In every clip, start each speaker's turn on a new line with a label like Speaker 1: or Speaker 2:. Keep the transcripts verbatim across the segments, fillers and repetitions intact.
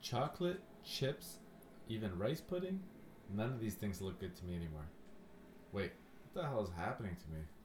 Speaker 1: chocolate, chips, even rice pudding, none of these things look good to me anymore. Wait, what the hell is happening to me?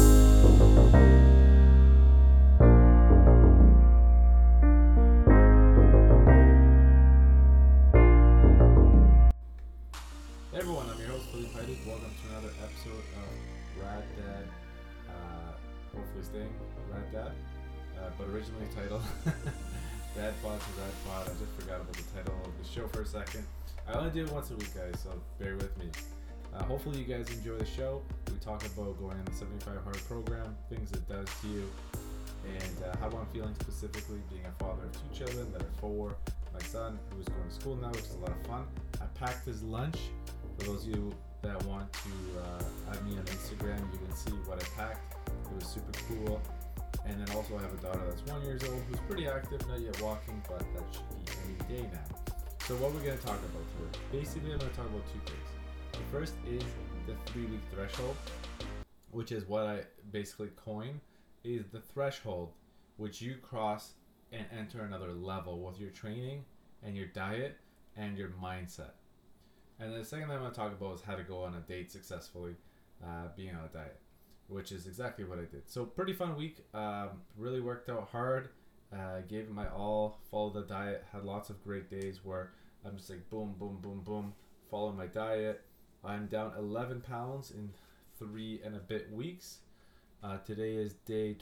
Speaker 1: Hey everyone, I'm your host, Philippe Heidi. Welcome to another episode of Rad Dad. Uh, hopefully staying Rad Dad. Uh, but originally titled Dad Pod to Rad Pod. I just forgot about the title of the show for a second. I only do it once a week, guys, so bear with me. Uh, hopefully you guys enjoy the show. We talk about going on the seventy-five hard program, things it does to you, and uh, how I'm feeling specifically being a father of two children that are four. My son, who is going to school now, which is a lot of fun. I packed his lunch. For those of you that want to uh, add me on Instagram, you can see what I packed. It was super cool. And then also I have a daughter that's one years old who's pretty active, not yet walking, but that should be any day now. So what we're going to talk about today? Basically, I'm going to talk about two things. The first is the three-week threshold, which is what I basically coined, is the threshold which you cross and enter another level with your training and your diet and your mindset. And the second thing I'm going to talk about is how to go on a date successfully, uh, being on a diet, which is exactly what I did. So pretty fun week. Um, really worked out hard. Uh, gave it my all. Followed the diet. Had lots of great days where I'm just like boom, boom, boom, boom. Following my diet. I'm down eleven pounds in three and a bit weeks. Uh, today is day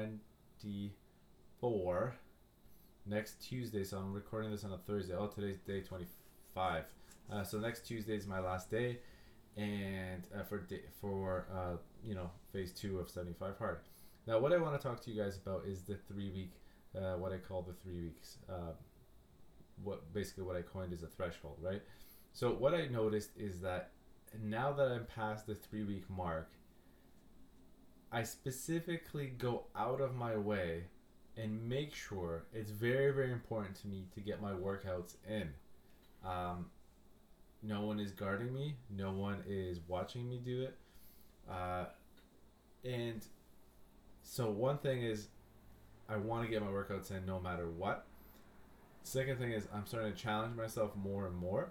Speaker 1: twenty-four. Next Tuesday, so I'm recording this on a Thursday. Oh, today's day twenty-five. Uh, so next Tuesday is my last day, and uh, for day, for uh, you know phase two of seventy-five hard. Now, what I want to talk to you guys about is the three week, uh, what I call the three weeks. Uh, what basically what I coined is a threshold, right? So what I noticed is that now that I'm past the three week mark, I specifically go out of my way and make sure it's very very important to me to get my workouts in. Um, No one is guarding me. No one is watching me do it. Uh, and so one thing is I want to get my workouts in no matter what. Second thing is I'm starting to challenge myself more and more.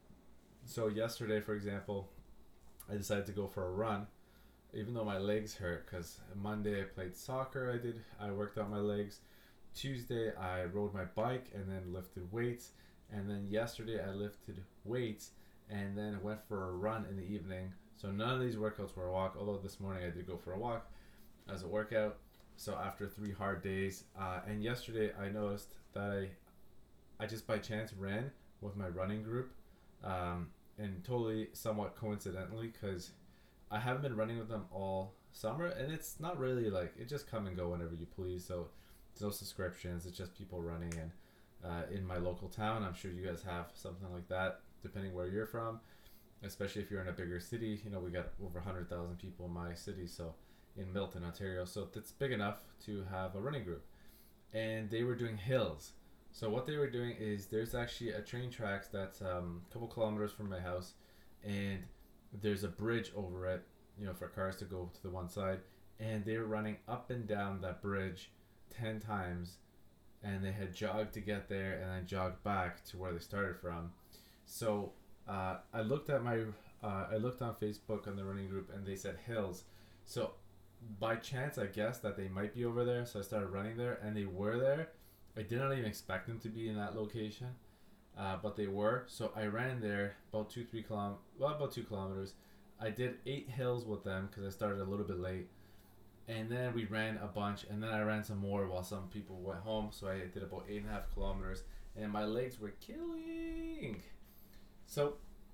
Speaker 1: So yesterday, for example, I decided to go for a run, even though my legs hurt, because Monday I played soccer. I did. I worked out my legs. Tuesday I rode my bike and then lifted weights. And then yesterday I lifted weights and then went for a run in the evening. So none of these workouts were a walk, although this morning I did go for a walk as a workout. So after three hard days, uh, and yesterday I noticed that I, I just by chance ran with my running group, um, and totally somewhat coincidentally, because I haven't been running with them all summer, and it's not really like, it just come and go whenever you please. So there's no subscriptions, it's just people running. And Uh, in my local town, I'm sure you guys have something like that, depending where you're from, especially if you're in a bigger city. You know, we got over one hundred thousand people in my city, so in Milton, Ontario, so it's big enough to have a running group. And they were doing hills. So what they were doing is there's actually a train tracks that's um, a couple kilometers from my house, and there's a bridge over it, you know, for cars to go to the one side, and they were running up and down that bridge ten times, and they had jogged to get there and then jogged back to where they started from. So uh, I looked at my uh, I looked on Facebook on the running group, and they said hills. So by chance I guessed that they might be over there, so I started running there, and they were there. I did not even expect them to be in that location, uh, but they were. So I ran there about two three kilom well about two kilometers. I did eight hills with them because I started a little bit late. And then we ran a bunch, and then I ran some more while some people went home. So I did about eight and a half kilometers, and my legs were killing. So,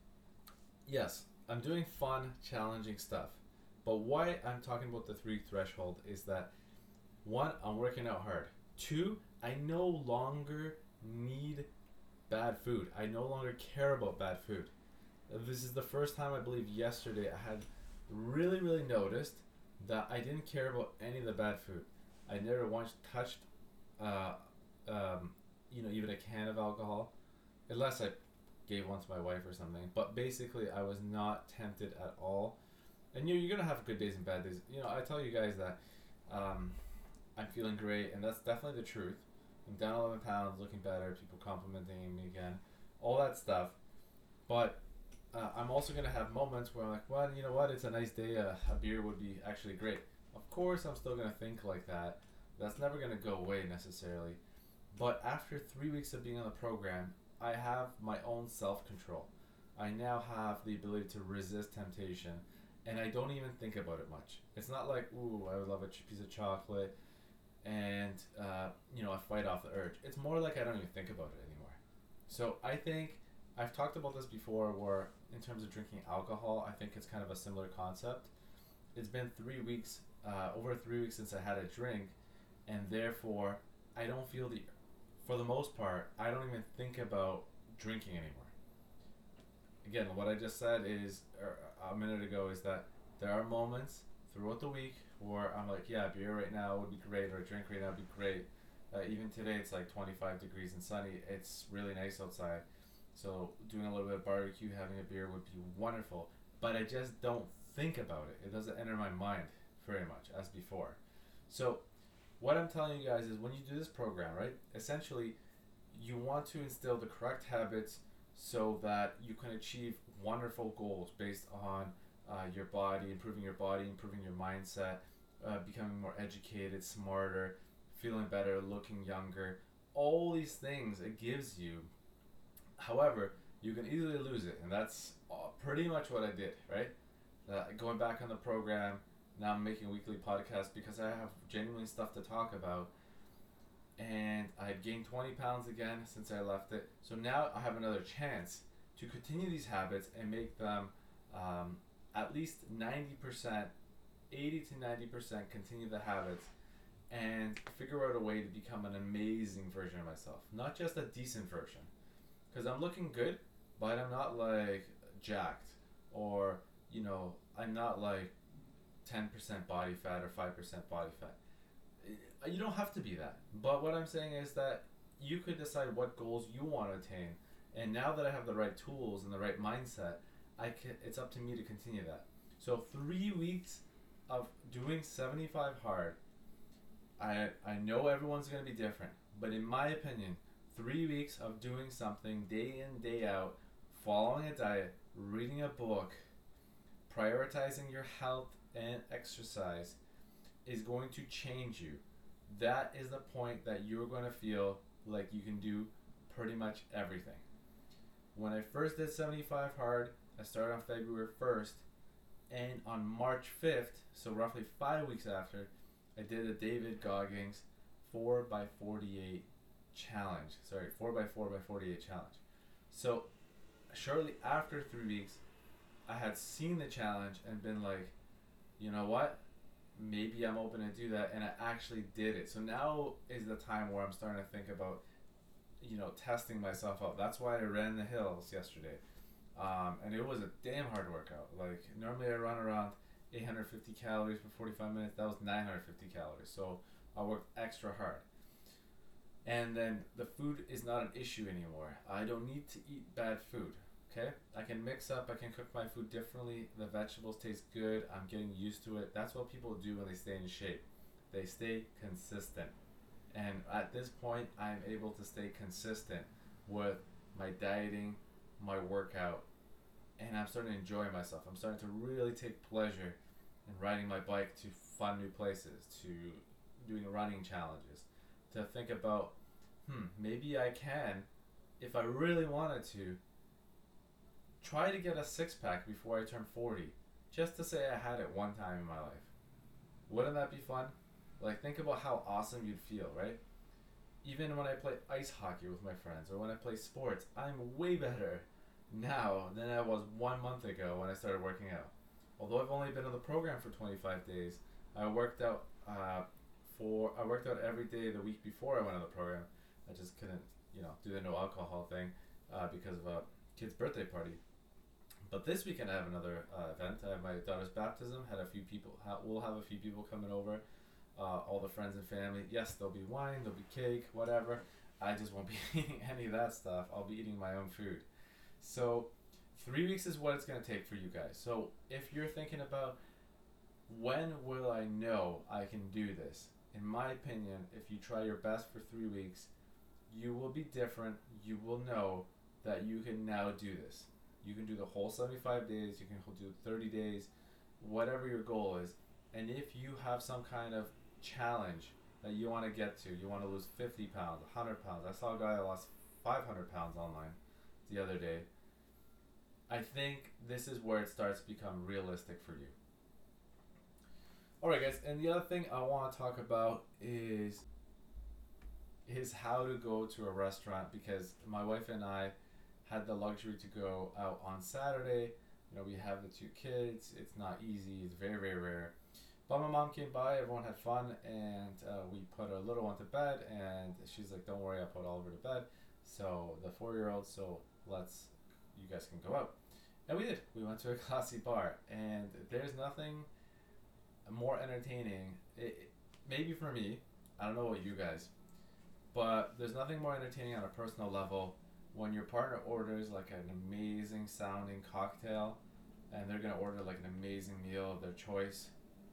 Speaker 1: yes, I'm doing fun, challenging stuff. But why I'm talking about the three threshold is that, one, I'm working out hard. Two, I no longer need bad food. I no longer care about bad food. This is the first time, I believe yesterday, I had really, really noticed that I didn't care about any of the bad food. I never once touched, uh, um, you know, even a can of alcohol, unless I gave one to my wife or something. But basically, I was not tempted at all. And you know, you're gonna have good days and bad days. You know, I tell you guys that um, I'm feeling great, and that's definitely the truth. I'm down eleven pounds, looking better, people complimenting me again, all that stuff. But uh, I'm also going to have moments where I'm like, well, you know what, it's a nice day, uh, a beer would be actually great. Of course, I'm still going to think like that. That's never going to go away necessarily. But after three weeks of being on the program, I have my own self control. I now have the ability to resist temptation, and I don't even think about it much. It's not like, ooh, I would love a ch- piece of chocolate, and uh, you know, I fight off the urge. It's more like I don't even think about it anymore. So I think I've talked about this before, where in terms of drinking alcohol, I think it's kind of a similar concept. It's been three weeks, uh, over three weeks since I had a drink, and therefore I don't feel the, for the most part, I don't even think about drinking anymore. Again, what I just said is, or a minute ago, is that there are moments throughout the week where I'm like, yeah, beer right now would be great, or a drink right now would be great. Uh, even today, it's like twenty-five degrees and sunny. It's really nice outside. So doing a little bit of barbecue, having a beer would be wonderful. But I just don't think about it. It doesn't enter my mind very much as before. So what I'm telling you guys is, when you do this program, right, essentially you want to instill the correct habits so that you can achieve wonderful goals based on uh, your body, improving your body, improving your mindset, uh, becoming more educated, smarter, feeling better, looking younger. All these things it gives you. However, you can easily lose it, and that's uh, pretty much what I did, right? Uh, going back on the program, now I'm making weekly podcasts because I have genuine stuff to talk about, and I had gained twenty pounds again since I left it. So now I have another chance to continue these habits and make them um, at least ninety percent, eighty to ninety percent continue the habits, and figure out a way to become an amazing version of myself. Not just a decent version. Because I'm looking good, but I'm not like jacked, or, you know, I'm not like ten percent body fat or five percent body fat. You don't have to be that. But what I'm saying is that you could decide what goals you want to attain. And now that I have the right tools and the right mindset, I can, it's up to me to continue that. So three weeks of doing seventy-five hard, I, I know everyone's going to be different. But in my opinion, three weeks of doing something day in, day out, following a diet, reading a book, prioritizing your health and exercise is going to change you. That is the point that you're going to feel like you can do pretty much everything. When I first did seventy-five hard, I started on February first, and on March fifth, so roughly five weeks after, I did a David Goggins four by forty-eight challenge. Sorry, four by four by forty-eight challenge. So shortly after three weeks, I had seen the challenge and been like, you know what? Maybe I'm open to do that, and I actually did it. So now is the time where I'm starting to think about, you know, testing myself out. That's why I ran the hills yesterday, um, and it was a damn hard workout. Like, normally I run around eight hundred fifty calories for forty-five minutes. That was nine hundred fifty calories. So I worked extra hard. And then the food is not an issue anymore. I don't need to eat bad food. Okay, I can mix up, I can cook my food differently. The vegetables taste good. I'm getting used to it. That's what people do when they stay in shape. They stay consistent. And at this point, I'm able to stay consistent with my dieting, my workout, and I'm starting to enjoy myself. I'm starting to really take pleasure in riding my bike to fun new places, to doing running challenges, to think about, hmm, maybe I can, if I really wanted to, try to get a six-pack before I turn forty, just to say I had it one time in my life. Wouldn't that be fun? Like, think about how awesome you'd feel, right? Even when I play ice hockey with my friends, or when I play sports, I'm way better now than I was one month ago when I started working out. Although I've only been on the program for twenty-five days, I worked out uh, for I worked out every day the week before I went on the program. I just couldn't, you know, do the no alcohol thing uh, because of a kid's birthday party. But this weekend I have another uh, event. I have my daughter's baptism. Had a few people. Ha- we'll have a few people coming over. Uh, all the friends and family. Yes, there'll be wine. There'll be cake. Whatever. I just won't be eating any of that stuff. I'll be eating my own food. So, three weeks is what it's gonna take for you guys. So, if you're thinking about when will I know I can do this, in my opinion, if you try your best for three weeks, you will be different. You will know that you can now do this. You can do the whole seventy-five days, you can do thirty days, whatever your goal is. And if you have some kind of challenge that you want to get to, you want to lose fifty pounds, one hundred pounds. I saw a guy that lost five hundred pounds online the other day. I think this is where it starts to become realistic for you. Alright guys, and the other thing I want to talk about is is how to go to a restaurant, because my wife and I had the luxury to go out on Saturday. You know, we have the two kids. It's not easy. It's very, very rare. But my mom came by. Everyone had fun, and uh, we put our little one to bed. And she's like, "Don't worry, I put Oliver to bed." So the four-year-old. So let's, you guys can go out, and we did. We went to a classy bar, and there's nothing more entertaining. It, it, maybe for me, I don't know what you guys, but there's nothing more entertaining on a personal level when your partner orders like an amazing sounding cocktail, and they're gonna order like an amazing meal of their choice,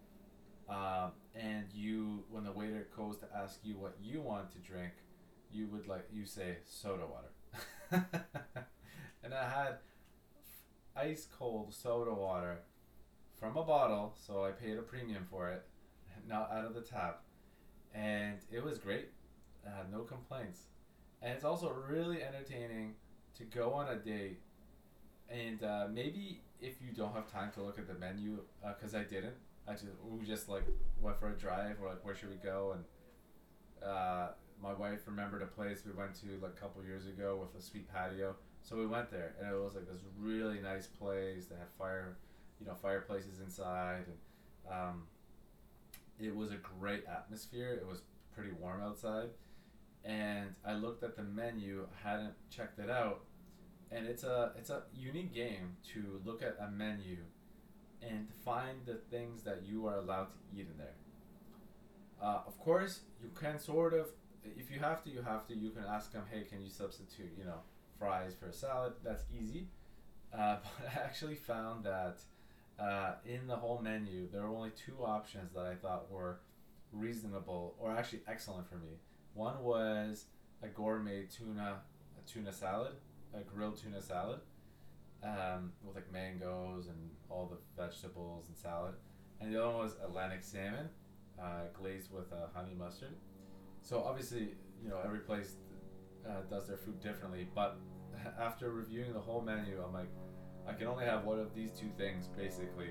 Speaker 1: um, and you, when the waiter goes to ask you what you want to drink, you would like you say soda water. And I had ice cold soda water from a bottle, so I paid a premium for it, not out of the tap, and it was great. I had no complaints. And it's also really entertaining to go on a date, and uh, maybe if you don't have time to look at the menu, because uh, I didn't, I just we just like went for a drive. We're like, where should we go? And uh, my wife remembered a place we went to like a couple years ago with a sweet patio, so we went there, and it was like this really nice place. They had fire, you know, fireplaces inside, and um, it was a great atmosphere. It was pretty warm outside. And I looked at the menu, hadn't checked it out, and it's a it's a unique game to look at a menu and find the things that you are allowed to eat in there. Uh, of course, you can sort of, if you have to, you have to. You can ask them, hey, can you substitute, you know, fries for a salad? That's easy. Uh, but I actually found that uh, in the whole menu, there were only two options that I thought were reasonable or actually excellent for me. One was a gourmet tuna, a tuna salad, a grilled tuna salad, um, with like mangoes and all the vegetables and salad. And the other one was Atlantic salmon, uh, glazed with uh, honey mustard. So obviously, you know, every place uh, does their food differently. But after reviewing the whole menu, I'm like, I can only have one of these two things, basically.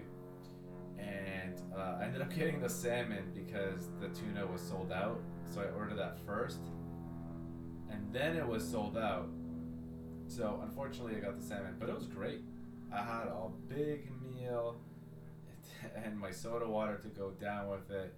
Speaker 1: And uh, I ended up getting the salmon because the tuna was sold out, so I ordered that first, and then it was sold out. So unfortunately, I got the salmon, but it was great. I had a big meal, and my soda water to go down with it.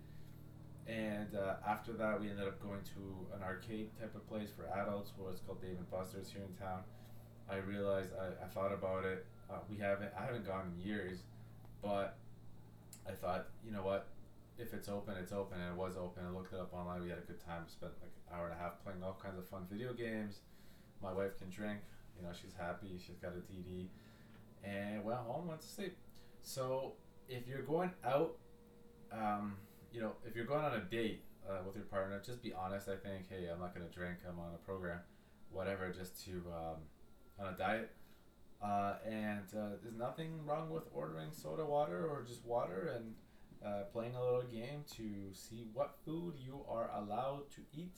Speaker 1: And uh, after that, we ended up going to an arcade type of place for adults, where it's called Dave and Buster's here in town. I realized I, I thought about it. Uh, we haven't I haven't gone in years, but I thought, you know what, if it's open, it's open, and it was open. I looked it up online. We had a good time. Spent like an hour and a half playing all kinds of fun video games. My wife can drink. You know, she's happy. She's got a T D, and went home, went to sleep. So if you're going out, um, you know, if you're going on a date uh, with your partner, just be honest. I think, hey, I'm not gonna drink. I'm on a program, whatever, just to um, on a diet. Uh, and uh, there's nothing wrong with ordering soda water or just water and uh, playing a little game to see what food you are allowed to eat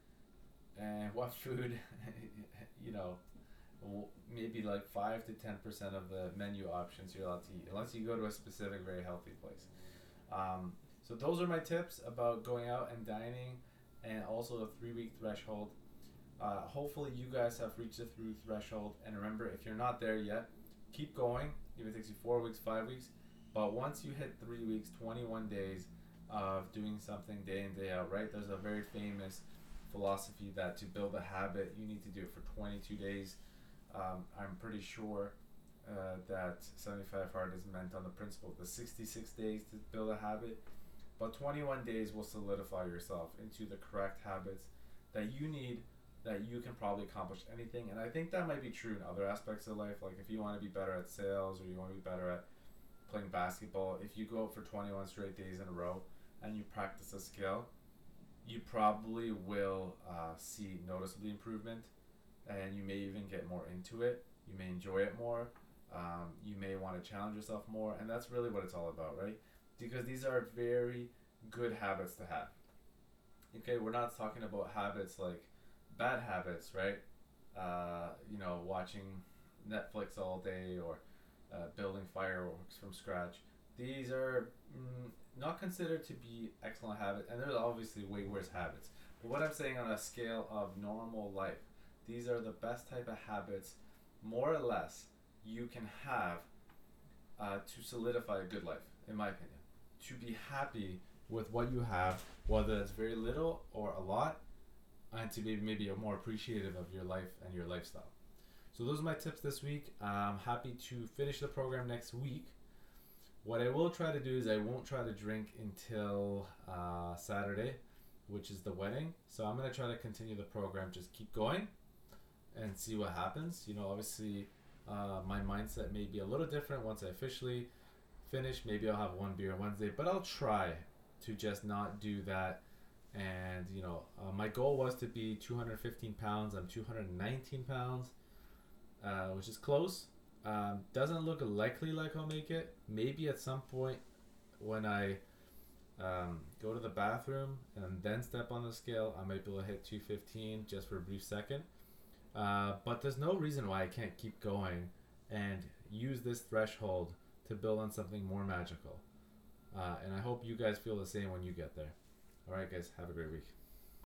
Speaker 1: and what food, you know, maybe like five to ten percent of the menu options you're allowed to eat, unless you go to a specific, very healthy place. Um, so those are my tips about going out and dining, and also the three-week threshold. Uh, hopefully you guys have reached the through threshold, and remember, if you're not there yet, keep going. Even if it takes you four weeks, five weeks, but once you hit three weeks, twenty-one days of doing something day in, day out, right? There's a very famous philosophy that to build a habit, you need to do it for twenty-two days. Um, I'm pretty sure uh, that seventy-five hard is meant on the principle of the sixty-six days to build a habit, but twenty-one days will solidify yourself into the correct habits that you need, that you can probably accomplish anything. And I think that might be true in other aspects of life. Like if you want to be better at sales, or you want to be better at playing basketball, if you go out for twenty-one straight days in a row and you practice a skill, you probably will uh, see noticeably improvement, and you may even get more into it. You may enjoy it more. Um, you may want to challenge yourself more, and that's really what it's all about, right? Because these are very good habits to have. Okay, we're not talking about habits like bad habits, right? Uh, you know, watching Netflix all day or uh, building fireworks from scratch. These are mm, not considered to be excellent habits, and there's obviously way worse habits. But what I'm saying on a scale of normal life, these are the best type of habits, more or less, you can have uh, to solidify a good life, in my opinion. To be happy with what you have, whether it's very little or a lot, and to be maybe more appreciative of your life and your lifestyle. So those are my tips this week. I'm happy to finish the program next week. What I will try to do is I won't try to drink until uh, Saturday, which is the wedding. So I'm going to try to continue the program, just keep going and see what happens. You know, obviously uh, my mindset may be a little different once I officially finish. Maybe I'll have one beer on Wednesday, but I'll try to just not do that. And you know, uh, my goal was to be two hundred fifteen pounds. I'm two hundred nineteen pounds, uh, which is close. Um, doesn't look likely like I'll make it. Maybe at some point when I um, go to the bathroom and then step on the scale, I might be able to hit two fifteen just for a brief second. Uh, but there's no reason why I can't keep going and use this threshold to build on something more magical. Uh, and I hope you guys feel the same when you get there. All right, guys, have a great week.